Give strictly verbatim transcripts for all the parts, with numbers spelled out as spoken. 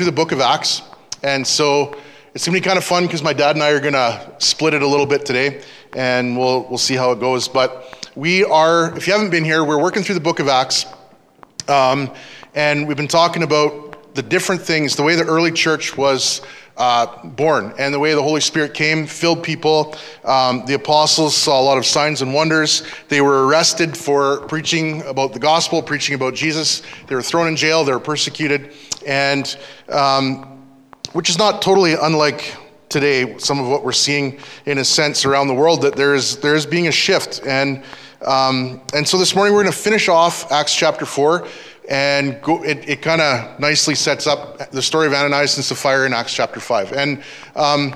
through the book of Acts, and so it's going to be kind of fun because my dad and I are going to split it a little bit today, and we'll we'll see how it goes. But we are, if you haven't been here, we're working through the book of Acts, um, and we've been talking about the different things, the way the early church was uh, born, and the way the Holy Spirit came, filled people. Um, the apostles saw a lot of signs and wonders. They were arrested for preaching about the gospel, preaching about Jesus. They were thrown in jail. They were persecuted, and um, which is not totally unlike today, some of what we're seeing in a sense around the world, that there is there is being a shift. And um, and so this morning we're going to finish off Acts chapter four, and go, it, it kind of nicely sets up the story of Ananias and Sapphira in Acts chapter five. And um,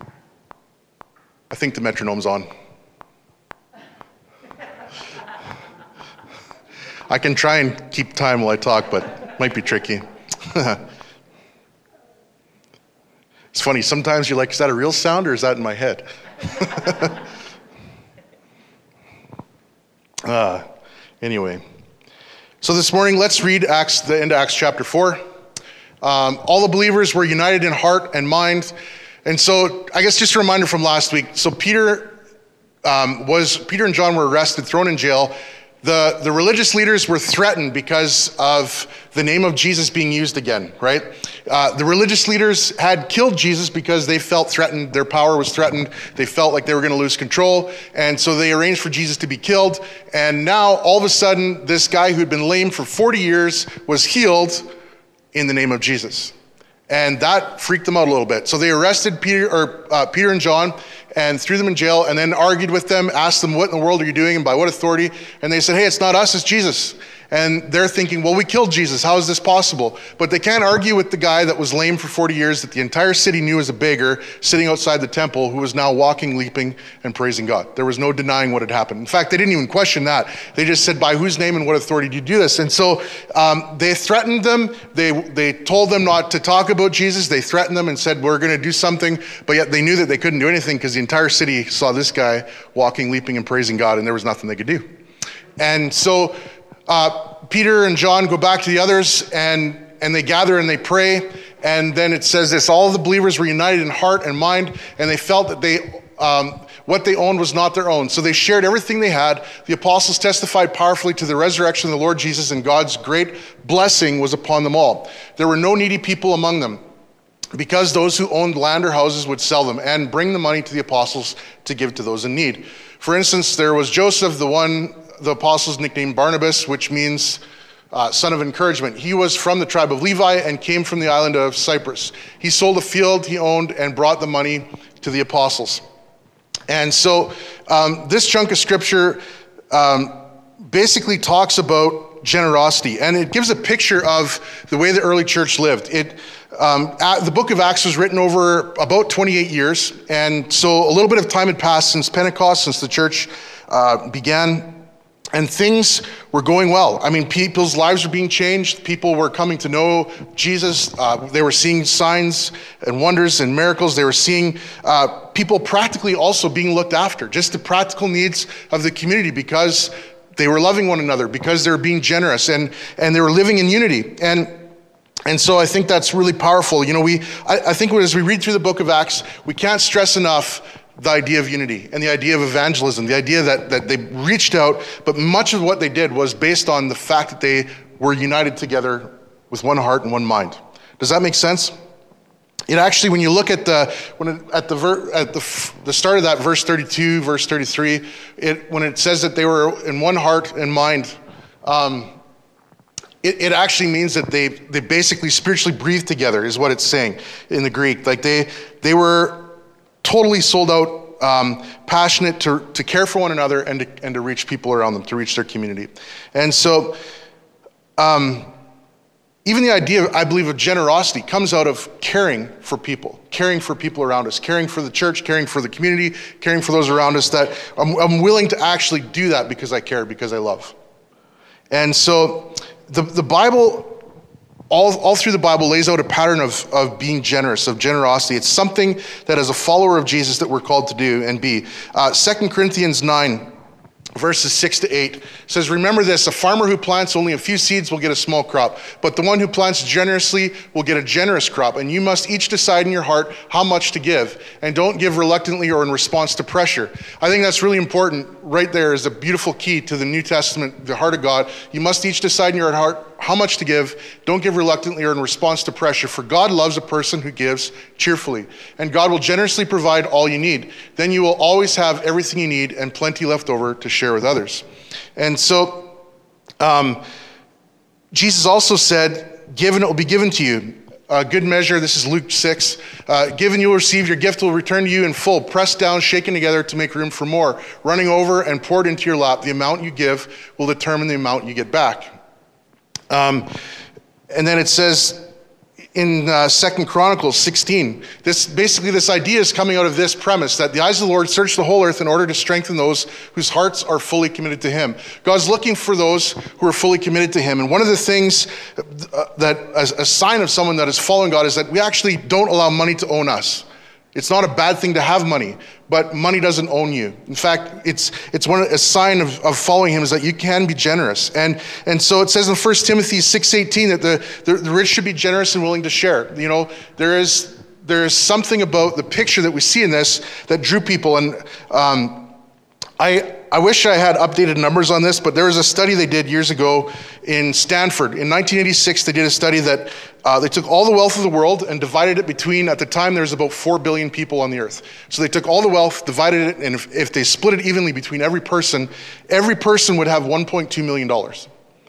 I think the metronome's on. I can try and keep time while I talk, but it might be tricky. It's funny, sometimes you're like, is that a real sound or is that in my head? uh, anyway, so this morning, let's read Acts, the end of Acts chapter four. Um, all the believers were united in heart and mind. And so I guess just a reminder from last week. So Peter um, was, Peter and John were arrested, thrown in jail. The, the religious leaders were threatened because of the name of Jesus being used again, right? Uh, the religious leaders had killed Jesus because they felt threatened. Their power was threatened. They felt like they were going to lose control. And so they arranged for Jesus to be killed. And now, all of a sudden, this guy who had been lame for forty years was healed in the name of Jesus. And that freaked them out a little bit. So they arrested Peter, or uh, Peter and John, and threw them in jail, and then argued with them, asked them, what in the world are you doing and by what authority? And they said, hey, it's not us, it's Jesus. And they're thinking, well, we killed Jesus. How is this possible? But they can't argue with the guy that was lame for forty years, that the entire city knew as a beggar, sitting outside the temple, who was now walking, leaping, and praising God. There was no denying what had happened. In fact, they didn't even question that. They just said, by whose name and what authority do you do this? And so um, they threatened them. They, they told them not to talk about Jesus. They threatened them and said, we're going to do something. But yet they knew that they couldn't do anything because the entire city saw this guy walking, leaping, and praising God, and there was nothing they could do. And so Uh, Peter and John go back to the others, and, and they gather and they pray, and then it says this, all the believers were united in heart and mind, and they felt that they um, what they owned was not their own. So they shared everything they had. The apostles testified powerfully to the resurrection of the Lord Jesus, and God's great blessing was upon them all. There were no needy people among them, because those who owned land or houses would sell them and bring the money to the apostles to give to those in need. For instance, there was Joseph, the one the apostles nicknamed Barnabas, which means uh, son of encouragement. He was from the tribe of Levi and came from the island of Cyprus. He sold a field he owned and brought the money to the apostles. And so um, this chunk of scripture um, basically talks about generosity, and it gives a picture of the way the early church lived. It um, the book of Acts was written over about twenty-eight years, and so a little bit of time had passed since Pentecost, since the church uh, began. And things were going well. I mean, people's lives were being changed. People were coming to know Jesus. Uh, they were seeing signs and wonders and miracles. They were seeing uh, people practically also being looked after, just the practical needs of the community, because they were loving one another, because they were being generous, and, and they were living in unity. And And so I think that's really powerful. You know, we I, I think as we read through the book of Acts, we can't stress enough the idea of unity and the idea of evangelism, the idea that, that they reached out, but much of what they did was based on the fact that they were united together with one heart and one mind. Does that make sense? It actually, when you look at the when it, at the ver, at the the start of that verse thirty-two, verse thirty-three, it when it says that they were in one heart and mind, um, it, it actually means that they they basically spiritually breathed together, is what it's saying in the Greek. Like they they were totally sold out, um, passionate to, to care for one another and to, and to reach people around them, to reach their community. And so um, even the idea, I believe, of generosity comes out of caring for people, caring for people around us, caring for the church, caring for the community, caring for those around us, that I'm, I'm willing to actually do that because I care, because I love. And so the, the Bible, All, all through the Bible, lays out a pattern of, of being generous, of generosity. It's something that as a follower of Jesus that we're called to do and be. Uh, Second Corinthians nine verses six to eight says, remember this, a farmer who plants only a few seeds will get a small crop, but the one who plants generously will get a generous crop. And you must each decide in your heart how much to give, and don't give reluctantly or in response to pressure. I think that's really important. Right there is a beautiful key to the New Testament, the heart of God. You must each decide in your heart how much to give. Don't give reluctantly or in response to pressure, for God loves a person who gives cheerfully, and God will generously provide all you need. Then you will always have everything you need and plenty left over to share with others. And so um, Jesus also said, given it will be given to you. Uh, good measure, this is Luke six. Uh, given you will receive, your gift will return to you in full, pressed down, shaken together to make room for more, running over and poured into your lap. The amount you give will determine the amount you get back. Um, and then it says in uh, Second Chronicles sixteen, this basically this idea is coming out of this premise that the eyes of the Lord search the whole earth in order to strengthen those whose hearts are fully committed to him. God's looking for those who are fully committed to him. And one of the things uh, that as a sign of someone that is following God is that we actually don't allow money to own us. It's not a bad thing to have money, but money doesn't own you. In fact, it's it's one a sign of, of following him is that you can be generous. And and so it says in First Timothy six eighteen that the, the, the rich should be generous and willing to share. You know, there is there is something about the picture that we see in this that drew people. And um, I I wish I had updated numbers on this, but there was a study they did years ago in Stanford. In nineteen eighty-six, they did a study that uh, they took all the wealth of the world and divided it between, at the time, there was about four billion people on the earth. So they took all the wealth, divided it, and if, if they split it evenly between every person, every person would have one point two million dollars.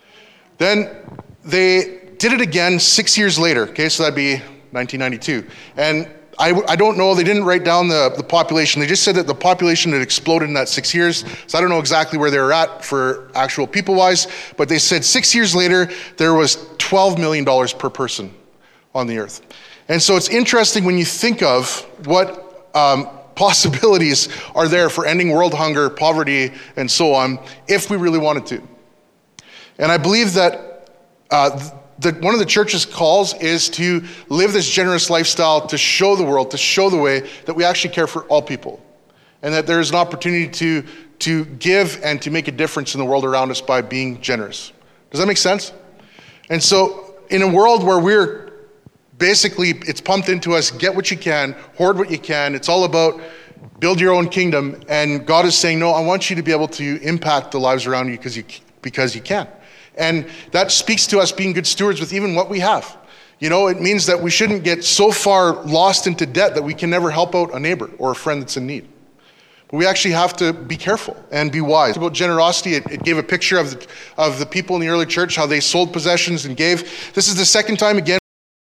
Then they did it again six years later, okay, so that'd be nineteen ninety-two. And I, I don't know, they didn't write down the, the population. They just said that the population had exploded in that six years. So I don't know exactly where they were at for actual people-wise, but they said six years later, there was twelve million dollars per person on the earth. And so it's interesting when you think of what um, possibilities are there for ending world hunger, poverty, and so on, if we really wanted to. And I believe that uh, The, one of the church's calls is to live this generous lifestyle, to show the world, to show the way that we actually care for all people. And that there is an opportunity to, to give and to make a difference in the world around us by being generous. Does that make sense? And so in a world where we're basically, it's pumped into us, get what you can, hoard what you can, it's all about build your own kingdom, and God is saying, no, I want you to be able to impact the lives around you because you, because you can. And that speaks to us being good stewards with even what we have. You know, it means that we shouldn't get so far lost into debt that we can never help out a neighbor or a friend that's in need. But we actually have to be careful and be wise. About generosity, it, it gave a picture of the, of the people in the early church, how they sold possessions and gave. This is the second time again.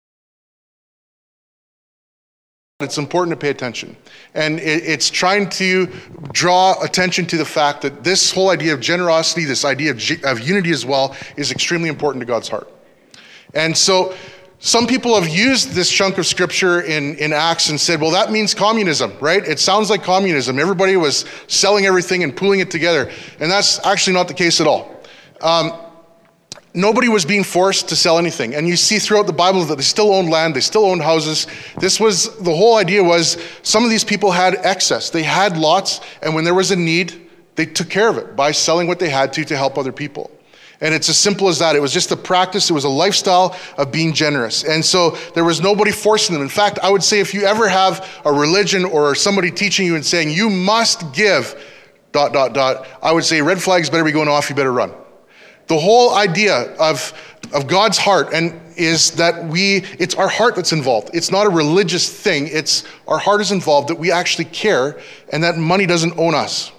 It's important to pay attention. And it, it's trying to draw attention to the fact that this whole idea of generosity, this idea of, of unity as well, is extremely important to God's heart. And so some people have used this chunk of scripture in, in Acts and said, well, that means communism, right? It sounds like communism. Everybody was selling everything and pooling it together. And that's actually not the case at all. Um, Nobody was being forced to sell anything. And you see throughout the Bible that they still owned land, they still owned houses. This was, the whole idea was some of these people had excess. They had lots, and when there was a need, they took care of it by selling what they had to to help other people. And it's as simple as that. It was just a practice. It was a lifestyle of being generous. And so there was nobody forcing them. In fact, I would say if you ever have a religion or somebody teaching you and saying, you must give, dot, dot, dot, I would say red flags better be going off, you better run. The whole idea of, of God's heart and is that we, it's our heart that's involved. It's not a religious thing. It's our heart is involved, that we actually care, and that money doesn't own us.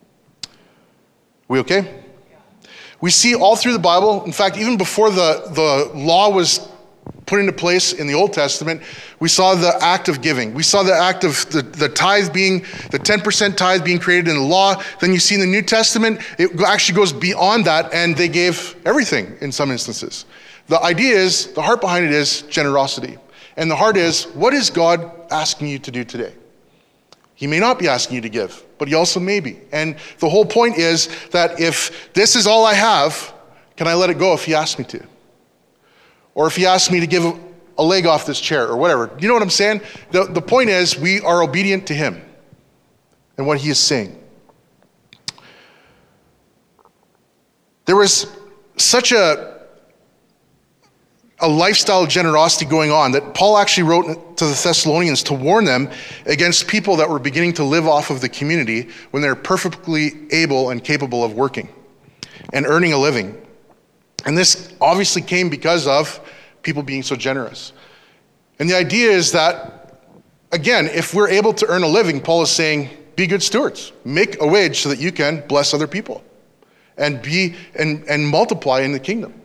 We okay? We see all through the Bible, in fact, even before the, the law was put into place in the Old Testament, we saw the act of giving. We saw the act of the, the tithe being, the ten percent tithe being created in the law. Then you see in the New Testament, it actually goes beyond that, and they gave everything in some instances. The idea is, the heart behind it is generosity. And the heart is, what is God asking you to do today? He may not be asking you to give, but he also may be. And the whole point is that if this is all I have, can I let it go if he asks me to? Or if he asks me to give a leg off this chair or whatever. You know what I'm saying? The, the point is, we are obedient to him and what he is saying. There was such a, a lifestyle of generosity going on that Paul actually wrote to the Thessalonians to warn them against people that were beginning to live off of the community when they're perfectly able and capable of working and earning a living. And this obviously came because of people being so generous. And the idea is that, again, if we're able to earn a living, Paul is saying, be good stewards. Make a wage so that you can bless other people and be and, and multiply in the kingdom.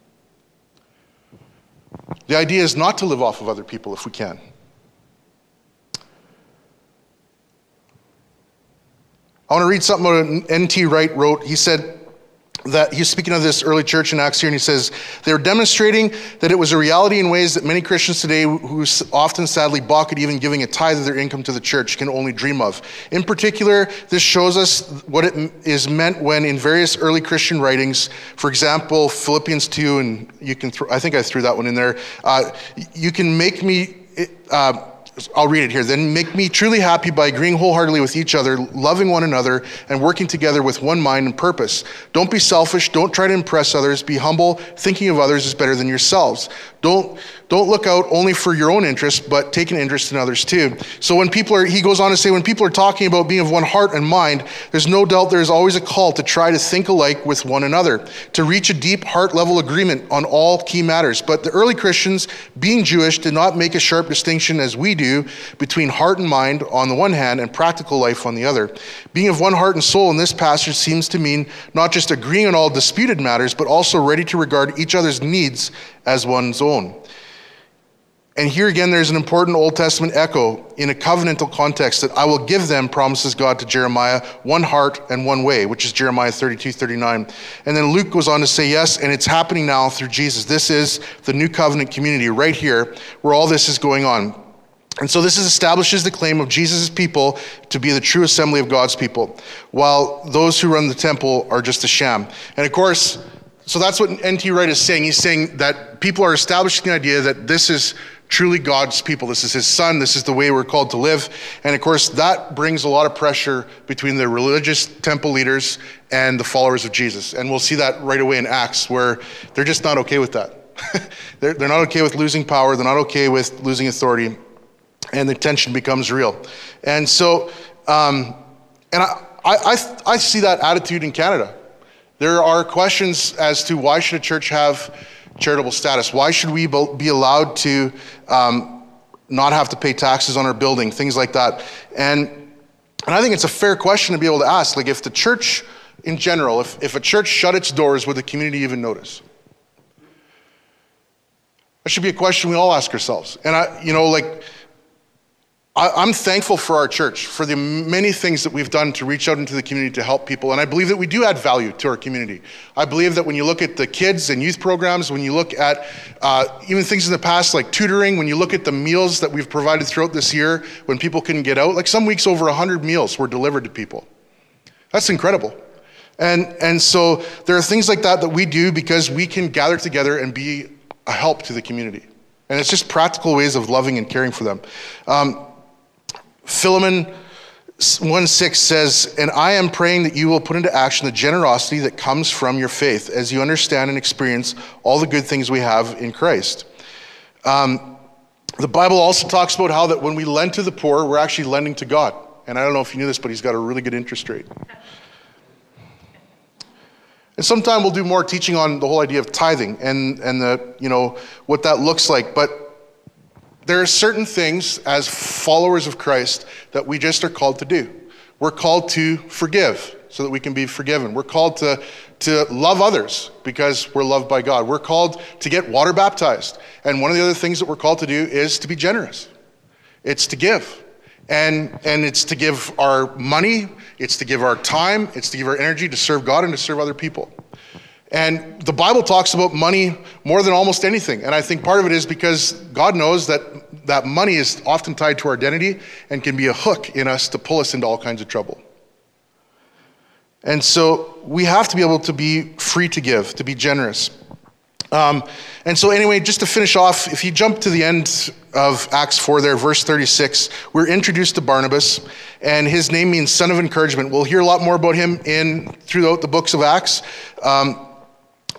The idea is not to live off of other people if we can. I want to read something that N T Wright wrote. He said that he's speaking of this early church in Acts here, and he says, they were demonstrating that it was a reality in ways that many Christians today, who often sadly balk at even giving a tithe of their income to the church, can only dream of. In particular, this shows us what it is meant when in various early Christian writings, for example, Philippians two, and you can, th- I think I threw that one in there, uh, you can make me, uh, I'll read it here. Then make me truly happy by agreeing wholeheartedly with each other, loving one another, and working together with one mind and purpose. Don't be selfish. Don't try to impress others. Be humble. Thinking of others is better than yourselves. Don't don't look out only for your own interest, but take an interest in others too. So when people are, he goes on to say, when people are talking about being of one heart and mind, there's no doubt there's always a call to try to think alike with one another, to reach a deep heart level agreement on all key matters. But the early Christians, being Jewish, did not make a sharp distinction as we do between heart and mind on the one hand and practical life on the other. Being of one heart and soul in this passage seems to mean not just agreeing on all disputed matters, but also ready to regard each other's needs as one's own. And here again, there's an important Old Testament echo in a covenantal context that I will give them, promises God to Jeremiah, one heart and one way, which is Jeremiah thirty-two, thirty-nine. And then Luke goes on to say, yes, and it's happening now through Jesus. This is the new covenant community right here where all this is going on. And so this establishes the claim of Jesus' people to be the true assembly of God's people, while those who run the temple are just a sham. And of course, so that's what N T Wright is saying. He's saying that people are establishing the idea that this is truly God's people. This is his son. This is the way we're called to live. And of course, that brings a lot of pressure between the religious temple leaders and the followers of Jesus. And we'll see that right away in Acts, where they're just not okay with that. they're, they're not okay with losing power. They're not okay with losing authority. And the tension becomes real. And so, um, and I, I, I see that attitude in Canada. There are questions as to why should a church have charitable status? Why should we be allowed to um, not have to pay taxes on our building, things like that? And and I think it's a fair question to be able to ask. Like, if the church in general, if, if a church shut its doors, would the community even notice? That should be a question we all ask ourselves. And I, you know, like, I'm thankful for our church, for the many things that we've done to reach out into the community to help people. And I believe that we do add value to our community. I believe that when you look at the kids and youth programs, when you look at uh, even things in the past like tutoring, when you look at the meals that we've provided throughout this year when people couldn't get out, like some weeks over one hundred meals were delivered to people. That's incredible. And, and so there are things like that that we do because we can gather together and be a help to the community. And it's just practical ways of loving and caring for them. Um, Philemon one six says, and I am praying that you will put into action the generosity that comes from your faith as you understand and experience all the good things we have in Christ. Um, the Bible also talks about how that when we lend to the poor, we're actually lending to God. And I don't know if you knew this, but he's got a really good interest rate. And sometime we'll do more teaching on the whole idea of tithing and, and the, you know, what that looks like. But there are certain things as followers of Christ that we just are called to do. We're called to forgive so that we can be forgiven. We're called to, to love others because we're loved by God. We're called to get water baptized. And one of the other things that we're called to do is to be generous. It's to give. And, and it's to give our money, it's to give our time, it's to give our energy to serve God and to serve other people. And the Bible talks about money more than almost anything. And I think part of it is because God knows that that money is often tied to our identity and can be a hook in us to pull us into all kinds of trouble. And so we have to be able to be free to give, to be generous. Um, and so anyway, just to finish off, if you jump to the end of Acts four there, verse thirty-six, we're introduced to Barnabas, and his name means son of encouragement. We'll hear a lot more about him in throughout the books of Acts. Um,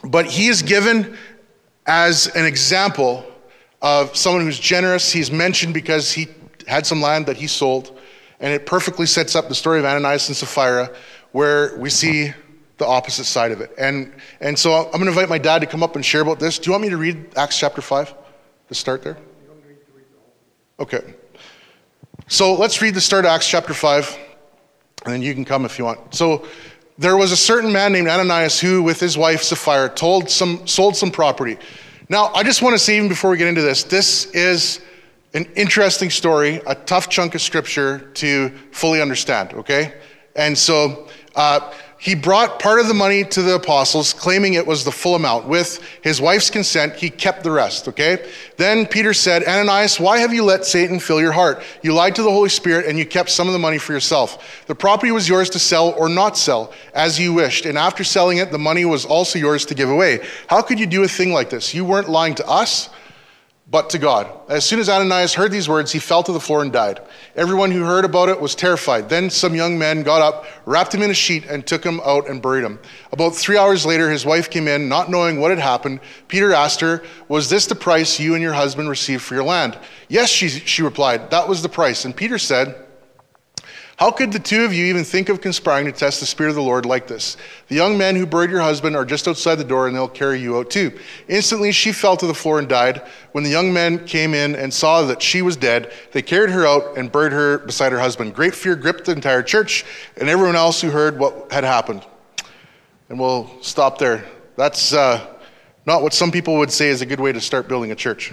But he is given as an example of someone who's generous. He's mentioned because he had some land that he sold, and it perfectly sets up the story of Ananias and Sapphira, where we see the opposite side of it. And and so I'm going to invite my dad to come up and share about this. Do you want me to read Acts chapter five to start there? Okay. So let's read the start of Acts chapter five, and then you can come if you want. So there was a certain man named Ananias who, with his wife Sapphira, told some, sold some property. Now, I just want to say, even before we get into this, this is an interesting story, a tough chunk of scripture to fully understand, okay? And so uh, he brought part of the money to the apostles, claiming it was the full amount. With his wife's consent, he kept the rest, okay? Then Peter said, Ananias, why have you let Satan fill your heart? You lied to the Holy Spirit and you kept some of the money for yourself. The property was yours to sell or not sell, as you wished. And after selling it, the money was also yours to give away. How could you do a thing like this? You weren't lying to us, but to God. As soon as Ananias heard these words, he fell to the floor and died. Everyone who heard about it was terrified. Then some young men got up, wrapped him in a sheet, and took him out and buried him. About three hours later, his wife came in, not knowing what had happened. Peter asked her, was this the price you and your husband received for your land? Yes, she, she replied, that was the price. And Peter said, how could the two of you even think of conspiring to test the Spirit of the Lord like this? The young men who buried your husband are just outside the door, and they'll carry you out too. Instantly, she fell to the floor and died. When the young men came in and saw that she was dead, they carried her out and buried her beside her husband. Great fear gripped the entire church and everyone else who heard what had happened. And we'll stop there. That's uh, not what some people would say is a good way to start building a church.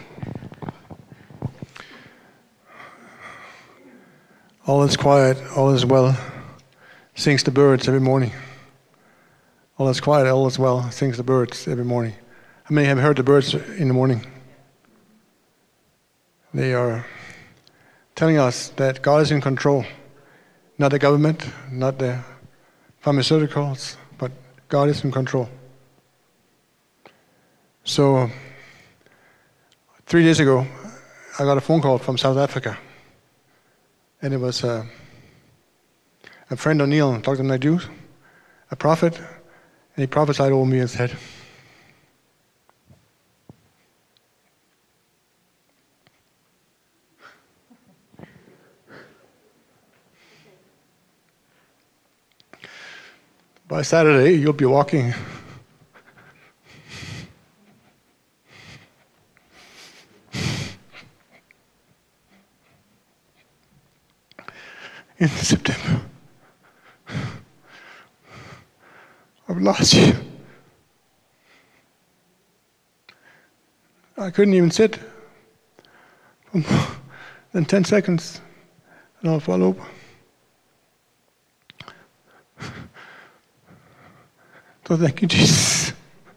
All is quiet, all is well, sings the birds every morning. All is quiet, all is well, sings the birds every morning. How many have heard the birds in the morning? They are telling us that God is in control. Not the government, not the pharmaceuticals, but God is in control. So, three days ago, I got a phone call from South Africa. And it was uh, a friend O'Neill, Doctor Naidu, a prophet, and he prophesied over me and said, by Saturday, you'll be walking in September of last year. I couldn't even sit for more than ten seconds and I'll fall over. So thank you, Jesus.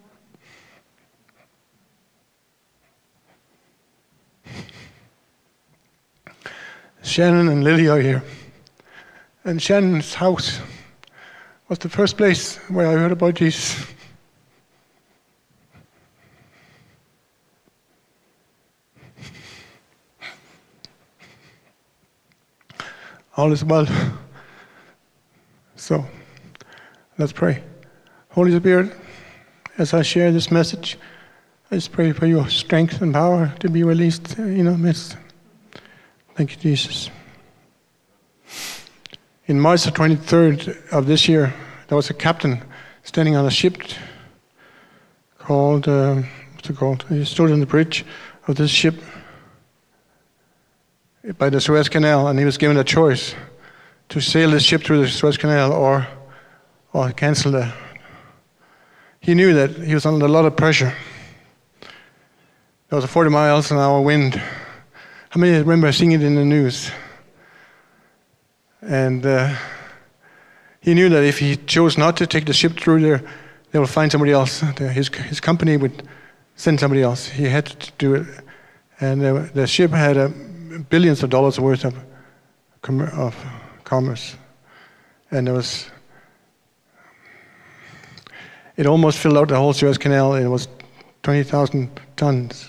Shannon and Lily are here. And Shannon's house was the first place where I heard about Jesus. All is well. So, let's pray. Holy Spirit, as I share this message, I just pray for your strength and power to be released in our midst. Thank you, Jesus. In March the twenty-third of this year, there was a captain standing on a ship called, uh, what's it called? He stood on the bridge of this ship by the Suez Canal, and he was given a choice to sail this ship through the Suez Canal or, or cancel the. He knew that he was under a lot of pressure. There was a forty miles an hour wind. How many remember seeing it in the news? And uh, he knew that if he chose not to take the ship through there, they will find somebody else. His his company would send somebody else. He had to do it. And uh, the ship had uh, billions of dollars worth of, com- of commerce. And there was, it almost filled out the whole Suez Canal. It was twenty thousand tons.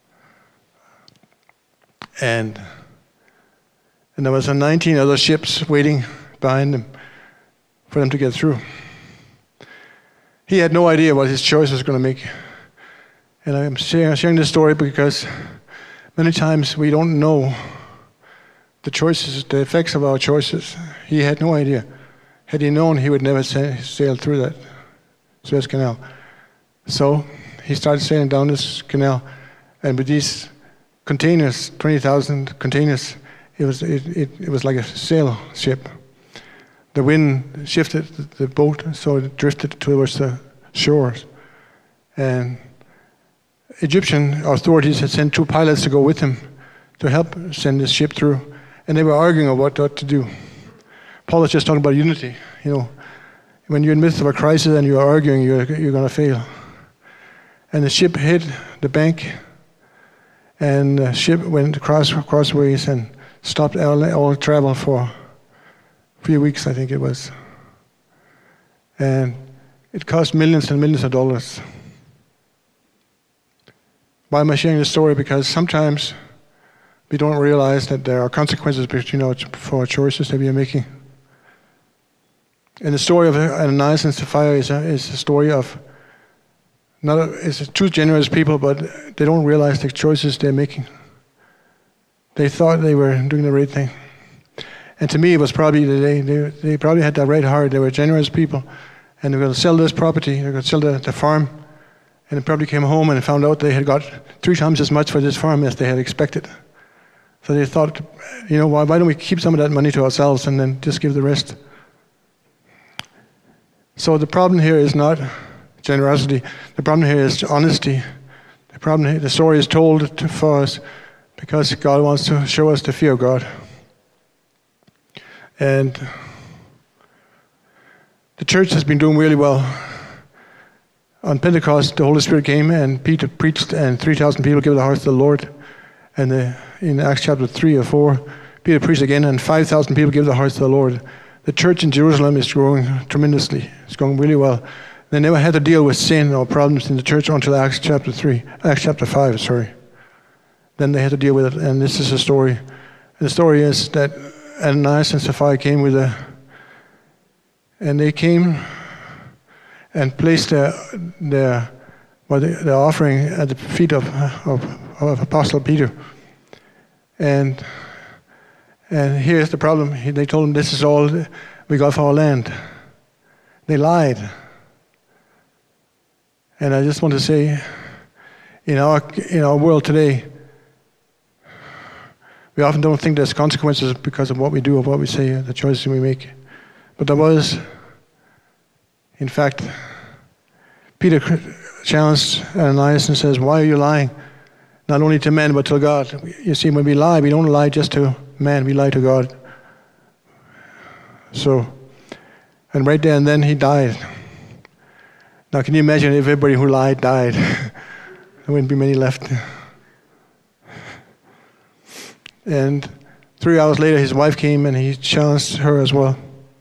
And And there was nineteen other ships waiting behind them for them to get through. he had no idea what his choice was going to make. And I'm sharing, sharing this story because many times we don't know the choices, the effects of our choices. He had no idea. Had he known, he would never sa- sail through that Suez Canal. So he started sailing down this canal, and with these containers, twenty thousand containers, it was it, it, it was like a sail ship. The wind shifted the boat, so it drifted towards the shores. And Egyptian authorities had sent two pilots to go with him to help send this ship through, and they were arguing about what, what to do. Paul is just talking about unity. You know, when you're in the midst of a crisis and you're arguing, you're you're going to fail. And the ship hit the bank, and the ship went across crossways and stopped all, all travel for a few weeks, I think it was. And it cost millions and millions of dollars. Why am I sharing this story? Because sometimes we don't realize that there are consequences between our, for our choices that we are making. And the story of Ananias and Sapphira is a, is a story of not a, it's two generous people, but they don't realize the choices they're making. They thought they were doing the right thing. And to me, it was probably they they, they probably had that right heart. They were generous people, and they were going to sell this property. They were going to sell the, the farm, and they probably came home and found out they had got three times as much for this farm as they had expected. So they thought, you know, why, why don't we keep some of that money to ourselves and then just give the rest? So the problem here is not generosity. The problem here is honesty. The problem here, the story is told to, for us because God wants to show us the fear of God. And the church has been doing really well. On Pentecost, the Holy Spirit came and Peter preached, and three thousand people gave their hearts to the Lord. And the, in Acts chapter three or four, Peter preached again, and five thousand people gave their hearts to the Lord. The church in Jerusalem is growing tremendously. It's going really well. They never had to deal with sin or problems in the church until Acts chapter three, Acts chapter five, sorry. Then they had to deal with it, and this is the story. And the story is that Ananias and Sapphira came with a, and they came and placed their their, well, their offering at the feet of, of, of Apostle Peter. And and here's the problem. He, they told him, this is all we got for our land. They lied. And I just want to say, in our in our world today, we often don't think there's consequences because of what we do or what we say, the choices we make. But there was, in fact, Peter challenged Ananias and says, why are you lying? Not only to men, but to God. You see, when we lie, we don't lie just to man, we lie to God. So, and right there and then he died. Now, can you imagine if everybody who lied died? There wouldn't be many left. And three hours later, his wife came and he challenged her as well.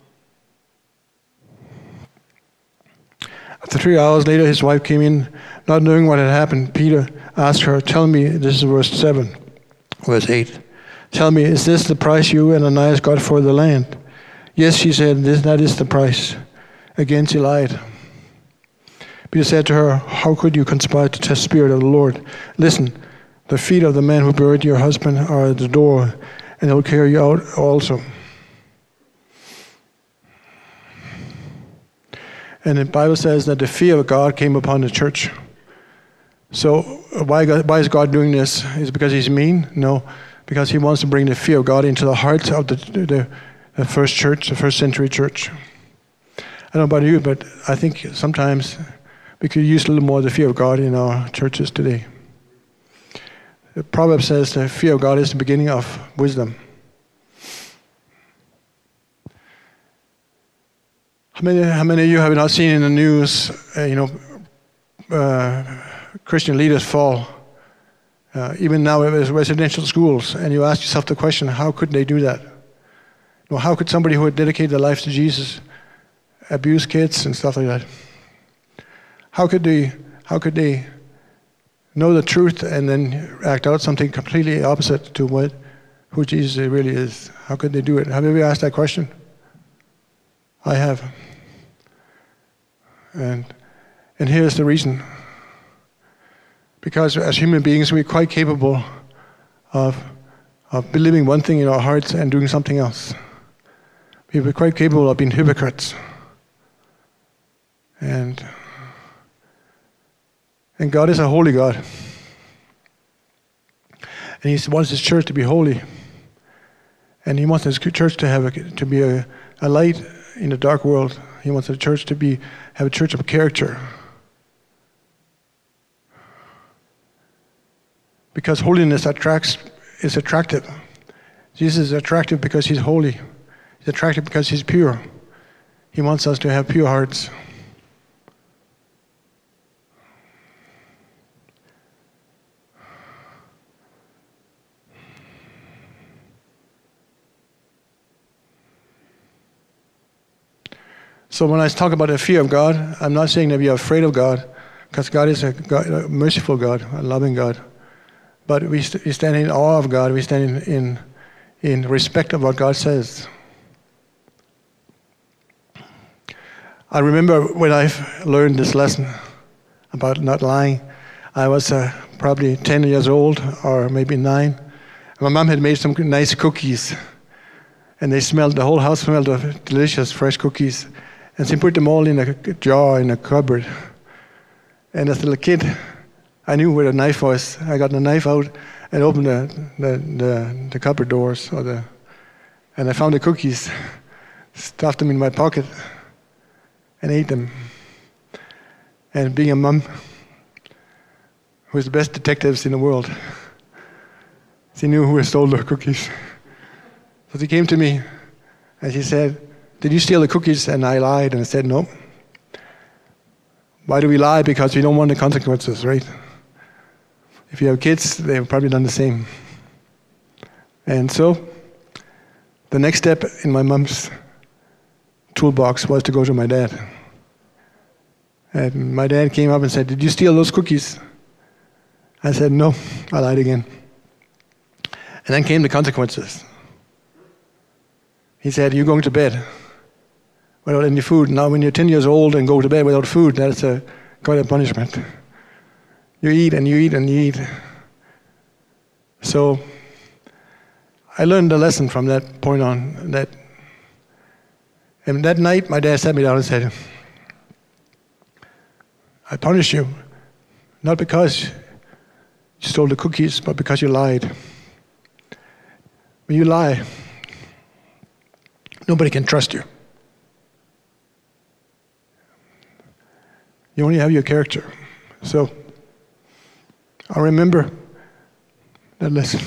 After three hours later, his wife came in, not knowing what had happened. Peter asked her, tell me, this is verse seven, verse eight. Tell me, is this the price you and Ananias got for the land? Yes, she said, this, that is the price. Again, she lied. Peter said to her, how could you conspire to test the Spirit of the Lord? Listen, the feet of the man who buried your husband are at the door, and he'll carry you out also. And the Bible says that the fear of God came upon the church. So why, God, why is God doing this? Is it because he's mean? No, because he wants to bring the fear of God into the hearts of the, the, the first church, the first century church. I don't know about you, but I think sometimes we could use a little more of the fear of God in our churches today. The proverb says the fear of God is the beginning of wisdom. How many, how many of you have not seen in the news, uh, you know, uh, Christian leaders fall? Uh, even now, there's residential schools, and you ask yourself the question: how could they do that? Well, how could somebody who had dedicated their life to Jesus abuse kids and stuff like that? How could they? How could they know the truth and then act out something completely opposite to what who Jesus really is? How could they do it? Have you ever asked that question? I have. And And here's the reason. Because as human beings, we're quite capable of, of believing one thing in our hearts and doing something else. We're quite capable of being hypocrites. And, and God is a holy God. And He wants His church to be holy. And He wants His church to have a, to be a, a light in a dark world. He wants the church to be have a church of character. Because holiness attracts is attractive. Jesus is attractive because He's holy. He's attractive because He's pure. He wants us to have pure hearts. So when I talk about the fear of God, I'm not saying that we are afraid of God, because God is a, God, a merciful God, a loving God. But we, st- we stand in awe of God. We stand in, in, in respect of what God says. I remember when I learned this lesson about not lying. I was uh, probably ten years old, or maybe nine. My mom had made some nice cookies, and they smelled, the whole house smelled of delicious fresh cookies. And she put them all in a jar in a cupboard. And as a little kid, I knew where the knife was. I got the knife out and opened the the, the, the cupboard doors, or the, and I found the cookies, stuffed them in my pocket, and ate them. And being a mom, who was the best detectives in the world, she knew who stole the cookies. So she came to me, and she said, "Did you steal the cookies?" And I lied, and I said, "No." Why do we lie? Because we don't want the consequences, right? If you have kids, they've probably done the same. And so, the next step in my mom's toolbox was to go to my dad. And my dad came up and said, "Did you steal those cookies?" I said, "No." I lied again. And then came the consequences. He said, "You're going to bed without any food. Now, when you're ten years old and go to bed without food, that's a quite a punishment. You eat and you eat and you eat." So I learned a lesson from that point on. That, and that night, my dad sat me down and said, "I punish you, not because you stole the cookies, but because you lied. When you lie, nobody can trust you. You only have your character." So I remember that lesson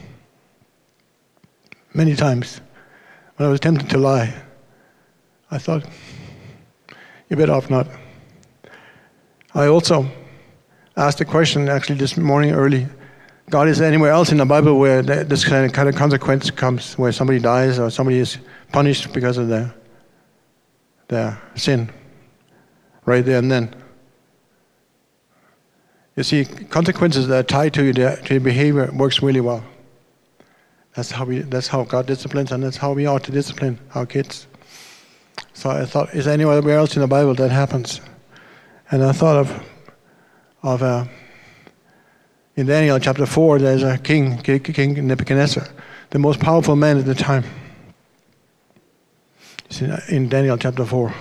many times. When I was tempted to lie, I thought, you're better off not. I also asked the question, actually this morning early, God, is there anywhere else in the Bible where this kind of, kind of consequence comes, where somebody dies or somebody is punished because of their, their sin? Right there and then. You see, consequences that are tied to, you, to your behavior works really well. That's how we. That's how God disciplines, and that's how we ought to discipline our kids. So I thought, is there anywhere else in the Bible that happens? And I thought of, of uh, in Daniel chapter four, there's a king, King Nebuchadnezzar, the most powerful man at the time. It's in, in Daniel chapter four.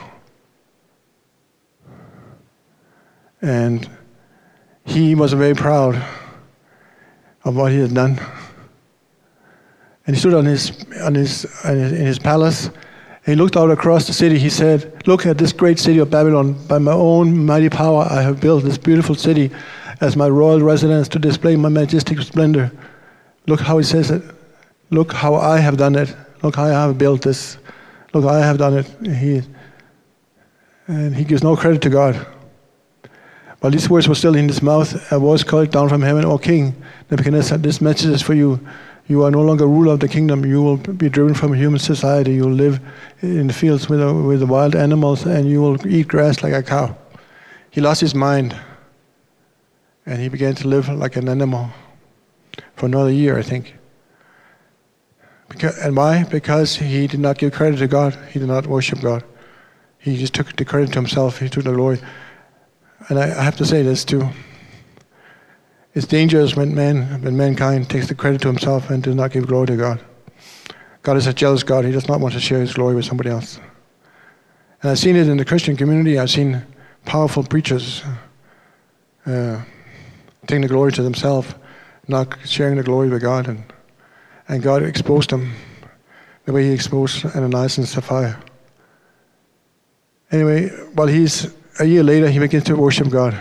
And he was very proud of what he had done. And he stood on his, on his, on his in his palace, and he looked out across the city. He said, "Look at this great city of Babylon. By my own mighty power, I have built this beautiful city as my royal residence to display my majestic splendor. Look how he says it. Look how I have done it. Look how I have built this. Look how I have done it." He, and he gives no credit to God. While these words were still in his mouth, a voice called down from heaven, "O King Nebuchadnezzar, this message is for you. You are no longer ruler of the kingdom. You will be driven from human society. You will live in the fields with the, with the wild animals, and you will eat grass like a cow." He lost his mind, and he began to live like an animal for another year, I think. Because, and why? Because he did not give credit to God. He did not worship God. He just took the credit to himself. He took the glory. And I, I have to say this too. It's dangerous when man, when mankind takes the credit to himself and does not give glory to God. God is a jealous God. He does not want to share his glory with somebody else. And I've seen it in the Christian community. I've seen powerful preachers uh, taking the glory to themselves, not sharing the glory with God. And, and God exposed them the way he exposed Ananias and Sapphira. Anyway, while he's a year later, he begins to worship God.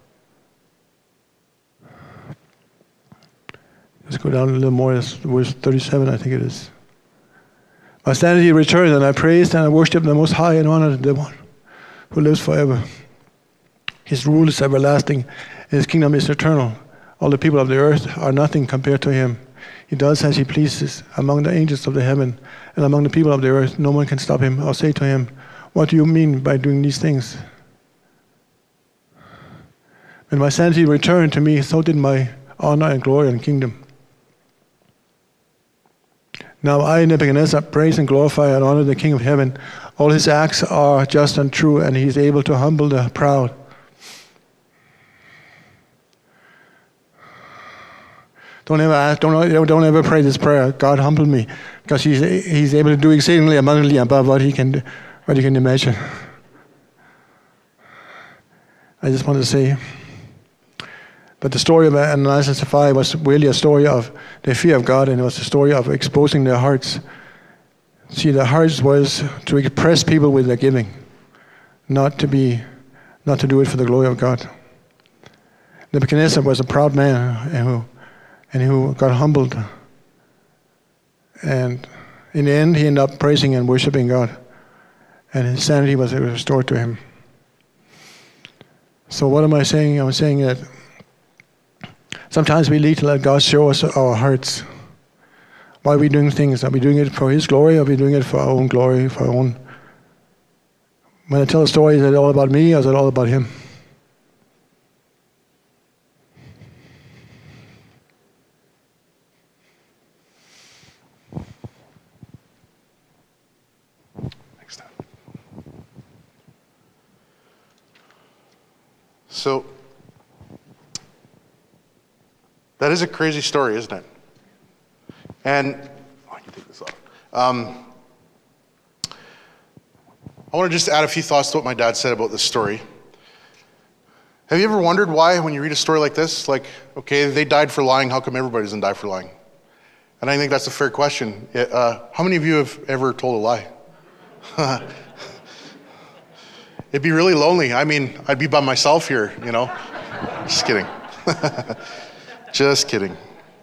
Let's go down a little more. It's verse thirty-seven, I think it is. My sanity returned, and I praised and I worshipped the Most High and honored the One who lives forever. His rule is everlasting, and his kingdom is eternal. All the people of the earth are nothing compared to him. He does as he pleases among the angels of the heaven and among the people of the earth. No one can stop him or say to him, "What do you mean by doing these things?" When my sanity returned to me, so did my honor and glory and kingdom. Now I, Nebuchadnezzar, praise and glorify and honor the King of heaven. All his acts are just and true, and he is able to humble the proud. Don't ever ask, don't, don't ever pray this prayer, God humble me, because he's, he's able to do exceedingly abundantly above what he can, what you can imagine. I just want to say, but the story of Ananias and Sapphira was really a story of the fear of God, and it was a story of exposing their hearts. See, their hearts was to impress people with their giving, not to be, not to do it for the glory of God. Nebuchadnezzar was a proud man and who, and who got humbled, and in the end, he ended up praising and worshiping God, and his sanity was restored to him. So, what am I saying? I'm saying that sometimes we need to let God show us our hearts. Why are we doing things? Are we doing it for his glory, or are we doing it for our own glory, for our own? When I tell a story, is it all about me, or is it all about him? Next time. So, that is a crazy story, isn't it? And, oh, I can take this off. Um, I want to just add a few thoughts to what my dad said about this story. Have you ever wondered why, when you read a story like this, like, okay, they died for lying, how come everybody doesn't die for lying? And I think that's a fair question. Uh, how many of you have ever told a lie? It'd be really lonely. I mean, I'd be by myself here, you know? Just kidding. Just kidding.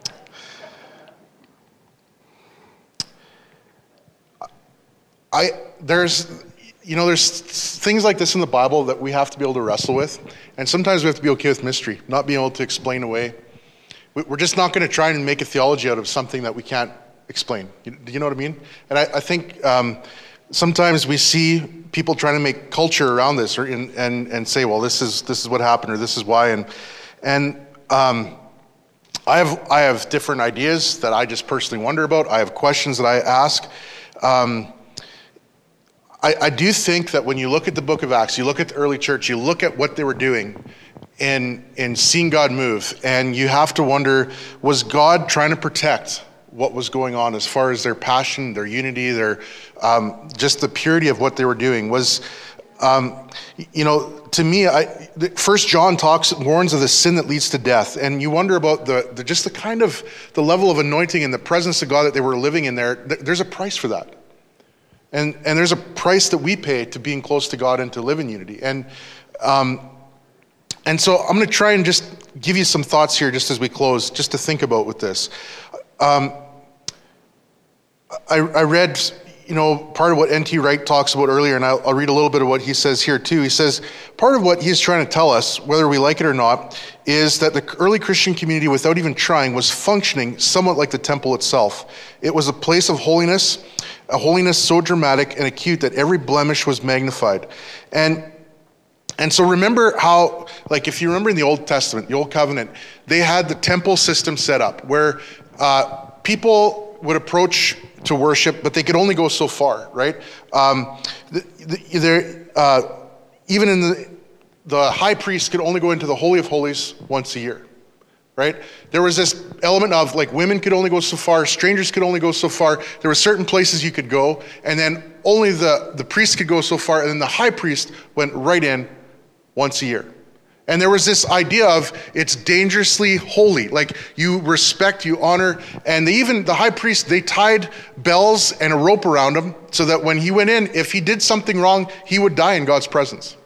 I there's you know there's things like this in the Bible that we have to be able to wrestle with, and sometimes we have to be okay with mystery, not being able to explain away. We're just not going to try and make a theology out of something that we can't explain. Do you know what I mean? And I, I think um, sometimes we see people trying to make culture around this, or in, and and say, well, this is this is what happened, or this is why, and and. Um, I have I have different ideas that I just personally wonder about. I have questions that I ask. Um, I, I do think that when you look at the book of Acts, you look at the early church, you look at what they were doing in, in seeing God move, and you have to wonder, was God trying to protect what was going on as far as their passion, their unity, their um, just the purity of what they were doing? Was, um, you know, to me, I, First John talks, warns of the sin that leads to death, and you wonder about the, the just the kind of the level of anointing and the presence of God that they were living in there. There's a price for that, and and there's a price that we pay to being close to God and to live in unity. And um, and so I'm going to try and just give you some thoughts here, just as we close, just to think about with this. Um, I, I read. You know, part of what N T Wright talks about earlier, and I'll, I'll read a little bit of what he says here too. He says, part of what he's trying to tell us, whether we like it or not, is that the early Christian community, without even trying, was functioning somewhat like the temple itself. It was a place of holiness, a holiness so dramatic and acute that every blemish was magnified. And and so remember how, like if you remember in the Old Testament, the Old Covenant, they had the temple system set up where uh, people would approach to worship, but they could only go so far, right? Um, the, the, there, uh, even in the the high priest could only go into the Holy of Holies once a year, right? There was this element of like women could only go so far, strangers could only go so far. There were certain places you could go, and then only the, the priest could go so far, and then the high priest went right in once a year. And there was this idea of it's dangerously holy. Like you respect, you honor, and they even, the high priest, they tied bells and a rope around him so that when he went in, if he did something wrong, he would die in God's presence.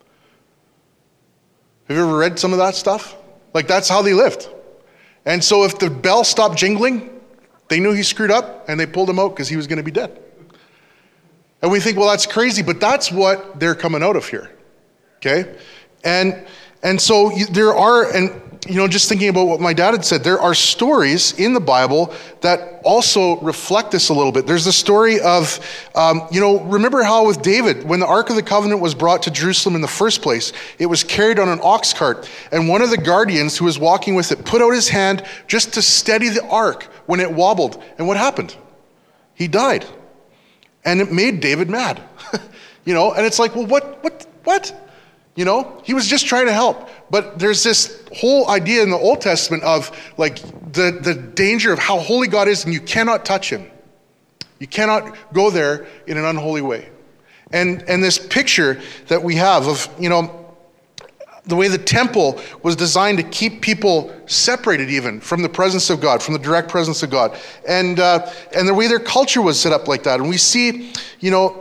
Have you ever read some of that stuff? Like that's how they lived. And so if the bell stopped jingling, they knew he screwed up and they pulled him out because he was going to be dead. And we think, well, that's crazy, but that's what they're coming out of here. Okay? And and so you, there are, and you know, just thinking about what my dad had said, there are stories in the Bible that also reflect this a little bit. There's the story of, um, you know, remember how with David, when the Ark of the Covenant was brought to Jerusalem in the first place, it was carried on an ox cart, and one of the guardians who was walking with it put out his hand just to steady the ark when it wobbled. And what happened? He died. And it made David mad. You know, and it's like, well, what, what, what? You know, he was just trying to help. But there's this whole idea in the Old Testament of like the, the danger of how holy God is, and you cannot touch him. You cannot go there in an unholy way. And and this picture that we have of, you know, the way the temple was designed to keep people separated even from the presence of God, from the direct presence of God. And uh, and the way their culture was set up like that. And we see, you know,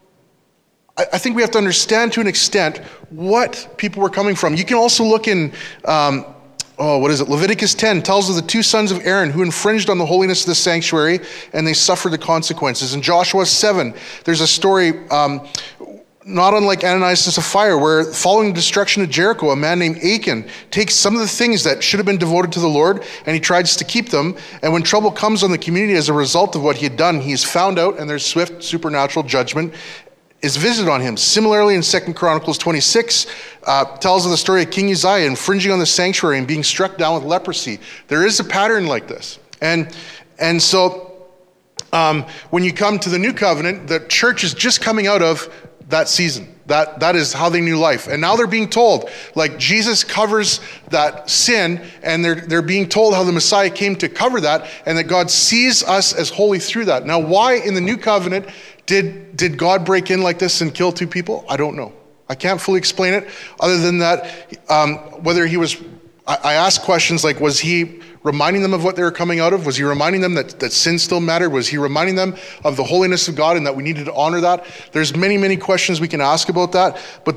I think we have to understand to an extent what people were coming from. You can also look in, um, oh, what is it? Leviticus ten tells of the two sons of Aaron who infringed on the holiness of the sanctuary, and they suffered the consequences. In Joshua seven, there's a story um, not unlike Ananias and Sapphira, where following the destruction of Jericho, a man named Achan takes some of the things that should have been devoted to the Lord, and he tries to keep them. And when trouble comes on the community as a result of what he had done, he is found out, and there's swift supernatural judgment is visited on him. Similarly, in Second Chronicles twenty-six, uh, tells of the story of King Uzziah infringing on the sanctuary and being struck down with leprosy. There is a pattern like this. And, and so um, when you come to the New Covenant, the church is just coming out of that season. That, that is how they knew life. And now they're being told, like Jesus covers that sin, and they're, they're being told how the Messiah came to cover that, and that God sees us as holy through that. Now, why in the New Covenant Did did God break in like this and kill two people? I don't know. I can't fully explain it, other than that, um, whether he was, I, I asked questions like, was he reminding them of what they were coming out of? Was he reminding them that, that sin still mattered? Was he reminding them of the holiness of God and that we needed to honor that? There's many, many questions we can ask about that, but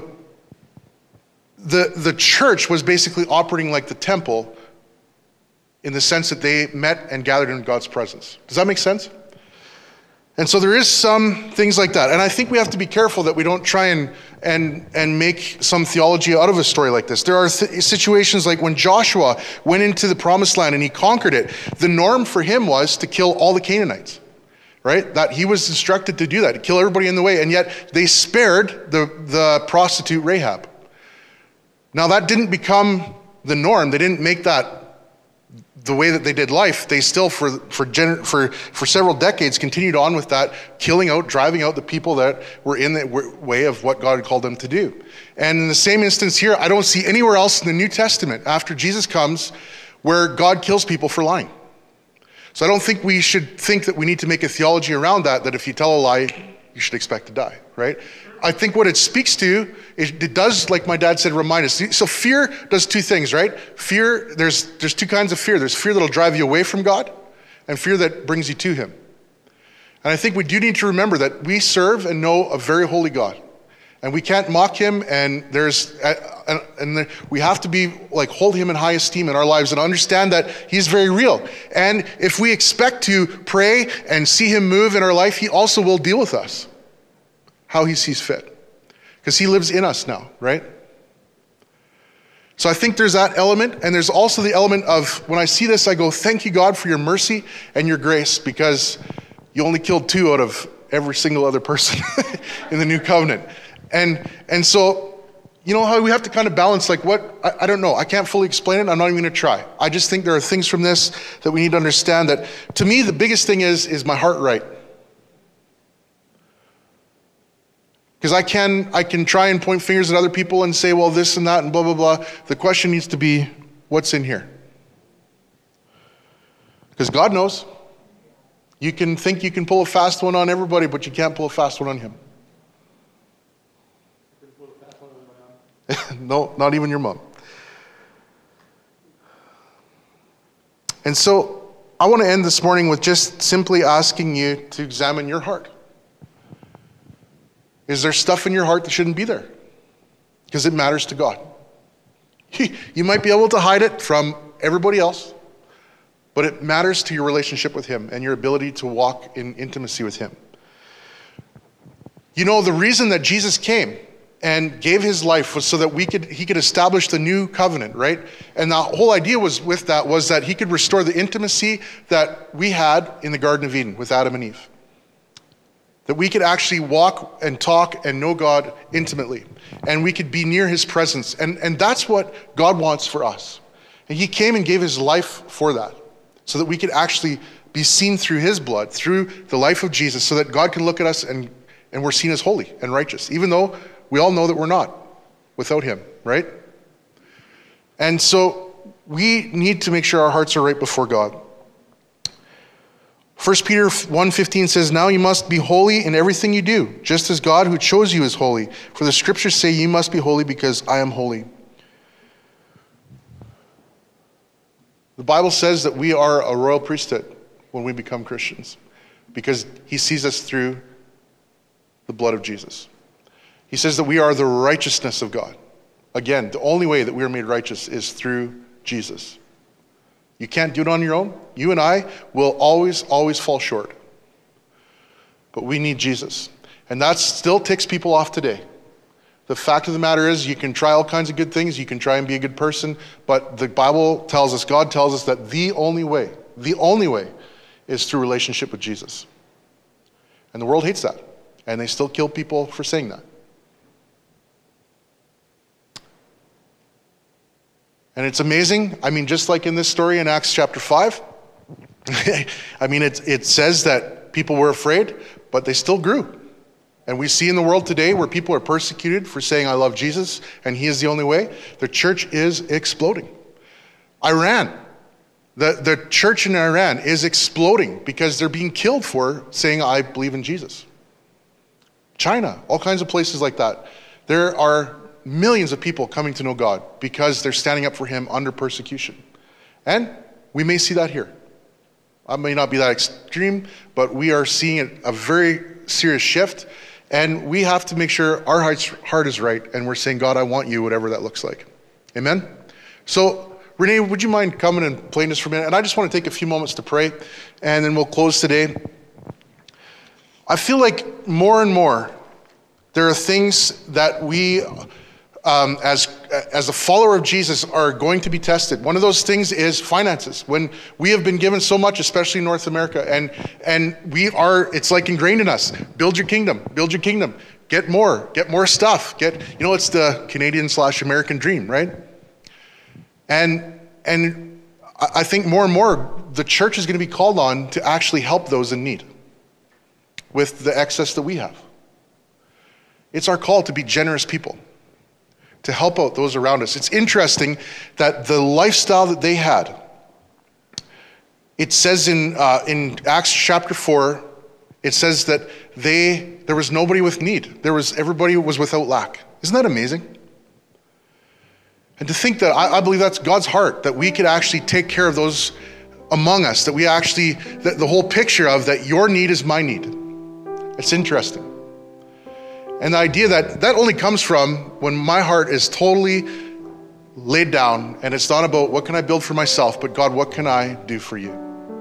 the the church was basically operating like the temple in the sense that they met and gathered in God's presence. Does that make sense? And so there is some things like that. And I think we have to be careful that we don't try and and and make some theology out of a story like this. There are th- situations like when Joshua went into the promised land and he conquered it, the norm for him was to kill all the Canaanites, right? That he was instructed to do that, to kill everybody in the way. And yet they spared the, the prostitute Rahab. Now that didn't become the norm. They didn't make that the way that they did life. They still, for for gener- for for several decades, continued on with that, killing out, driving out the people that were in the w- way of what God had called them to do. And in the same instance here, I don't see anywhere else in the New Testament after Jesus comes where God kills people for lying. So I don't think we should think that we need to make a theology around that, that if you tell a lie, you should expect to die, right? I think what it speaks to, is it does, like my dad said, remind us. So fear does two things, right? Fear, there's there's two kinds of fear. There's fear that'll drive you away from God, and fear that brings you to him. And I think we do need to remember that we serve and know a very holy God. And we can't mock him, and there's and, and we have to be like hold him in high esteem in our lives and understand that he's very real. And if we expect to pray and see him move in our life, he also will deal with us how he sees fit, because he lives in us now, right? So I think there's that element, and there's also the element of when I see this, I go, thank you, God, for your mercy and your grace, because you only killed two out of every single other person in the new covenant. And and so, you know how we have to kind of balance, like what, I, I don't know, I can't fully explain it, I'm not even gonna try. I just think there are things from this that we need to understand that, to me, the biggest thing is, is my heart right? Because I can, I can try and point fingers at other people and say, well, this and that and blah, blah, blah. The question needs to be, what's in here? Because God knows. You can think you can pull a fast one on everybody, but you can't pull a fast one on him. No, not even your mom. And so I want to end this morning with just simply asking you to examine your heart. Is there stuff in your heart that shouldn't be there? Because it matters to God. You might be able to hide it from everybody else, but it matters to your relationship with him and your ability to walk in intimacy with him. You know, the reason that Jesus came and gave his life was so that we could he could establish the new covenant, right? And the whole idea was with that was that he could restore the intimacy that we had in the Garden of Eden with Adam and Eve. That we could actually walk and talk and know God intimately. And we could be near his presence. And, and that's what God wants for us. And he came and gave his life for that. So that we could actually be seen through his blood, through the life of Jesus, so that God can look at us and, and we're seen as holy and righteous. Even though we all know that we're not without him, right? And so we need to make sure our hearts are right before God. First Peter one fifteen says, now you must be holy in everything you do, just as God who chose you is holy. For the scriptures say you must be holy because I am holy. The Bible says that we are a royal priesthood when we become Christians because he sees us through the blood of Jesus. He says that we are the righteousness of God. Again, the only way that we are made righteous is through Jesus. You can't do it on your own. You and I will always, always fall short. But we need Jesus. And that still ticks people off today. The fact of the matter is you can try all kinds of good things. You can try and be a good person. But the Bible tells us, God tells us that the only way, the only way is through relationship with Jesus. And the world hates that. And they still kill people for saying that. And it's amazing. I mean, just like in this story in Acts chapter five, I mean, it, it says that people were afraid, but they still grew. And we see in the world today where people are persecuted for saying, I love Jesus, and he is the only way. The church is exploding. Iran, the, the church in Iran is exploding because they're being killed for saying, I believe in Jesus. China, all kinds of places like that. There are millions of people coming to know God because they're standing up for him under persecution. And we may see that here. I may not be that extreme, but we are seeing a very serious shift. And we have to make sure our heart is right. And we're saying, God, I want you, whatever that looks like. Amen? So, Renee, would you mind coming and playing this for a minute? And I just want to take a few moments to pray. And then we'll close today. I feel like more and more, there are things that we... Um, as as a follower of Jesus are going to be tested. One of those things is finances. When we have been given so much, especially in North America, and and we are, it's like ingrained in us. Build your kingdom, build your kingdom. Get more, get more stuff. Get, you know, it's the Canadian slash American dream, right? And and I think more and more the church is going to be called on to actually help those in need with the excess that we have. It's our call to be generous people, to help out those around us. It's interesting that the lifestyle that they had, it says in uh, in Acts chapter four, it says that they there was nobody with need. There was everybody was without lack. Isn't that amazing? And to think that I, I believe that's God's heart, that we could actually take care of those among us, that we actually that the whole picture of that your need is my need. It's interesting. And the idea that that only comes from when my heart is totally laid down and it's not about what can I build for myself, but God, what can I do for you?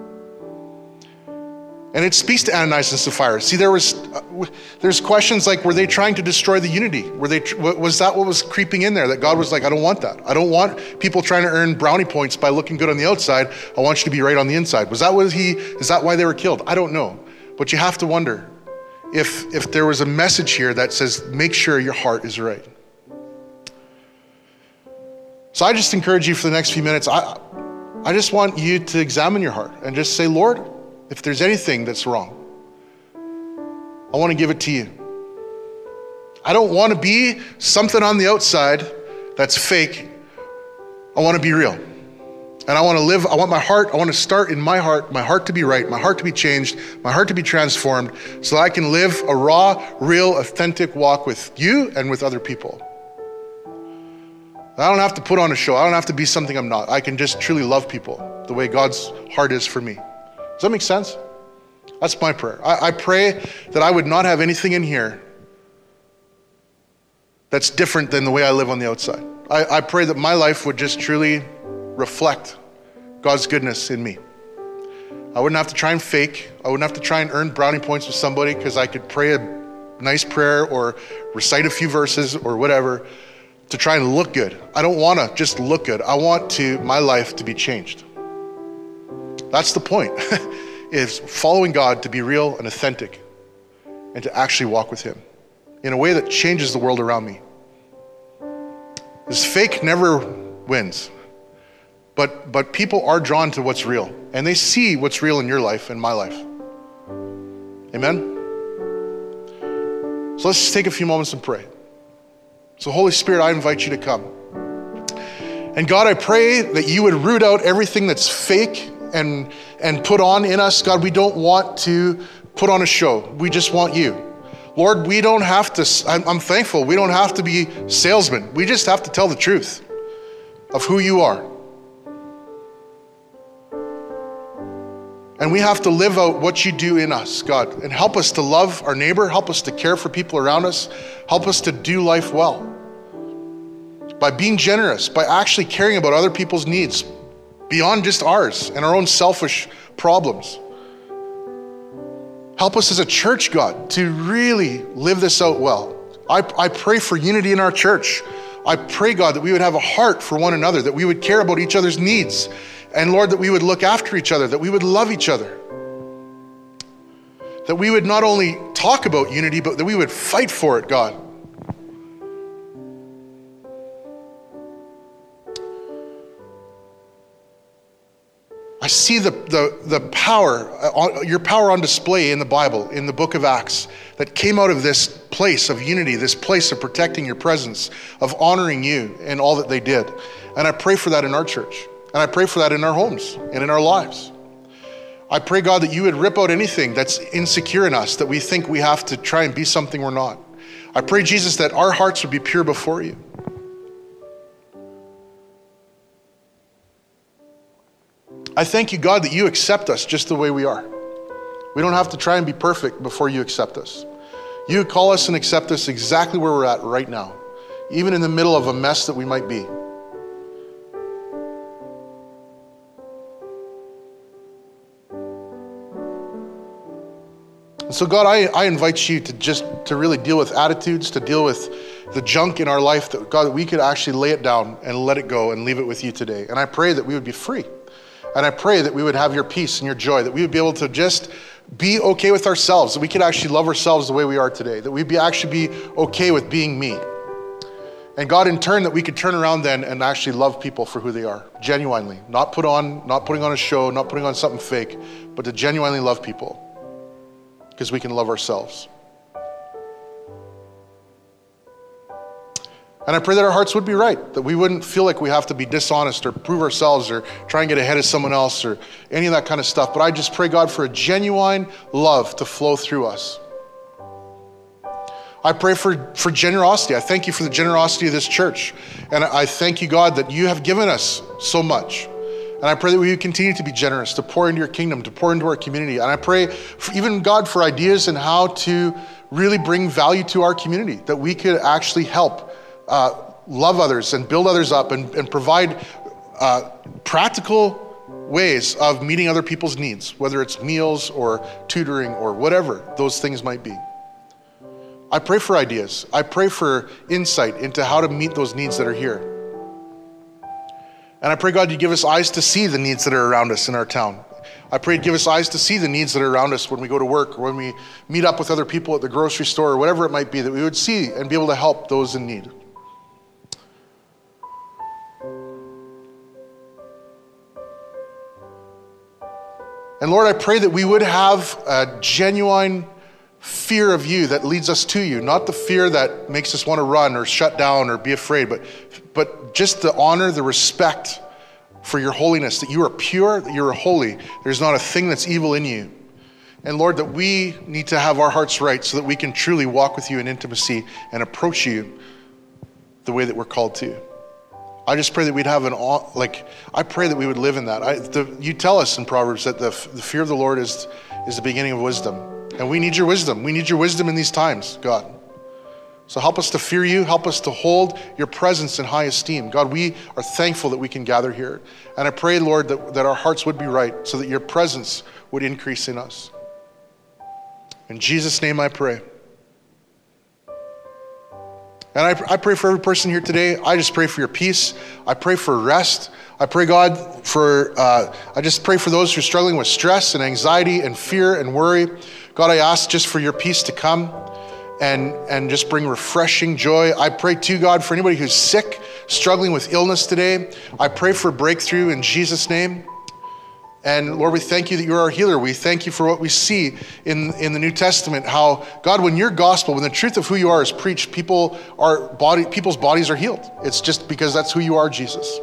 And it speaks to Ananias and Sapphira. See, there was, uh, there's questions like, were they trying to destroy the unity? Were they? Was that what was creeping in there? That God was like, I don't want that. I don't want people trying to earn brownie points by looking good on the outside. I want you to be right on the inside. Was that what he, is that why they were killed? I don't know. But you have to wonder, If if there was a message here that says, make sure your heart is right. So I just encourage you for the next few minutes, I I just want you to examine your heart and just say, Lord, if there's anything that's wrong, I want to give it to you. I don't want to be something on the outside that's fake. I want to be real. And I want to live, I want my heart, I want to start in my heart, my heart to be right, my heart to be changed, my heart to be transformed, so that I can live a raw, real, authentic walk with you and with other people. I don't have to put on a show. I don't have to be something I'm not. I can just truly love people the way God's heart is for me. Does that make sense? That's my prayer. I, I pray that I would not have anything in here that's different than the way I live on the outside. I, I pray that my life would just truly reflect God's goodness in me. I wouldn't have to try and fake. I wouldn't have to try and earn brownie points with somebody because I could pray a nice prayer or recite a few verses or whatever to try and look good. I don't want to just look good. I want to my life to be changed. That's the point, is following God to be real and authentic and to actually walk with him in a way that changes the world around me. This fake never wins. But but people are drawn to what's real, and they see what's real in your life and my life. Amen? So let's just take a few moments and pray. So Holy Spirit, I invite you to come. And God, I pray that you would root out everything that's fake and, and put on in us. God, we don't want to put on a show. We just want you. Lord, we don't have to, I'm, I'm thankful, we don't have to be salesmen. We just have to tell the truth of who you are. And we have to live out what you do in us, God, and help us to love our neighbor, help us to care for people around us, help us to do life well. By being generous, by actually caring about other people's needs beyond just ours and our own selfish problems. Help us as a church, God, to really live this out well. I, I pray for unity in our church. I pray, God, that we would have a heart for one another, that we would care about each other's needs. And Lord, that we would look after each other, that we would love each other. That we would not only talk about unity, but that we would fight for it, God. I see the, the, the power, uh, your power on display in the Bible, in the book of Acts, that came out of this place of unity, this place of protecting your presence, of honoring you and all that they did. And I pray for that in our church. And I pray for that in our homes and in our lives. I pray, God, that you would rip out anything that's insecure in us, that we think we have to try and be something we're not. I pray, Jesus, that our hearts would be pure before you. I thank you, God, that you accept us just the way we are. We don't have to try and be perfect before you accept us. You call us and accept us exactly where we're at right now, even in the middle of a mess that we might be. And so God, I, I invite you to just to really deal with attitudes, to deal with the junk in our life, that God, that we could actually lay it down and let it go and leave it with you today. And I pray that we would be free. And I pray that we would have your peace and your joy, that we would be able to just be okay with ourselves, that we could actually love ourselves the way we are today, that we'd be actually be okay with being me. And God, in turn, that we could turn around then and actually love people for who they are, genuinely, not put on, not putting on a show, not putting on something fake, but to genuinely love people. Because we can love ourselves. And I pray that our hearts would be right, that we wouldn't feel like we have to be dishonest or prove ourselves or try and get ahead of someone else or any of that kind of stuff. But I just pray, God, for a genuine love to flow through us. I pray for, for generosity. I thank you for the generosity of this church. And I thank you, God, that you have given us so much. And I pray that we would continue to be generous, to pour into your kingdom, to pour into our community. And I pray, for even God, for ideas and how to really bring value to our community, that we could actually help uh, love others and build others up and, and provide uh, practical ways of meeting other people's needs, whether it's meals or tutoring or whatever those things might be. I pray for ideas. I pray for insight into how to meet those needs that are here. And I pray, God, you give us eyes to see the needs that are around us in our town. I pray you give us eyes to see the needs that are around us when we go to work or when we meet up with other people at the grocery store or whatever it might be, that we would see and be able to help those in need. And Lord, I pray that we would have a genuine fear of you that leads us to you, not the fear that makes us want to run or shut down or be afraid, but, but just the honor, the respect for your holiness, that you are pure, that you are holy. There's not a thing that's evil in you. And Lord, that we need to have our hearts right so that we can truly walk with you in intimacy and approach you the way that we're called to. I just pray that we'd have an, like, I pray that we would live in that. I, the, you tell us in Proverbs that the, the fear of the Lord is, is the beginning of wisdom. And we need your wisdom. We need your wisdom in these times, God. So help us to fear you. Help us to hold your presence in high esteem. God, we are thankful that we can gather here. And I pray, Lord, that, that our hearts would be right so that your presence would increase in us. In Jesus' name I pray. And I, I pray for every person here today. I just pray for your peace. I pray for rest. I pray, God, for, uh, I just pray for those who are struggling with stress and anxiety and fear and worry. God, I ask just for your peace to come and, and just bring refreshing joy. I pray too, God, for anybody who's sick, struggling with illness today. I pray for breakthrough in Jesus' name. And Lord, we thank you that you're our healer. We thank you for what we see in, in the New Testament, how, God, when your gospel, when the truth of who you are is preached, people are body, people's bodies are healed. It's just because that's who you are, Jesus.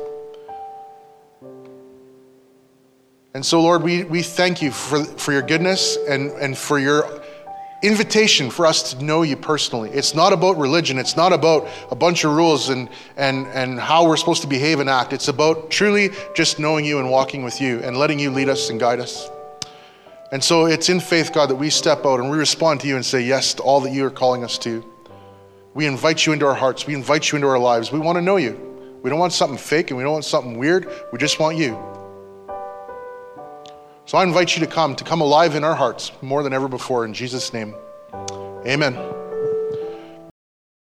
And so, Lord, we, we thank you for, for your goodness and, and for your invitation for us to know you personally. It's not about religion. It's not about a bunch of rules and, and, and how we're supposed to behave and act. It's about truly just knowing you and walking with you and letting you lead us and guide us. And so it's in faith, God, that we step out and we respond to you and say yes to all that you are calling us to. We invite you into our hearts. We invite you into our lives. We want to know you. We don't want something fake and we don't want something weird. We just want you. So I invite you to come, to come alive in our hearts more than ever before. In Jesus' name, amen.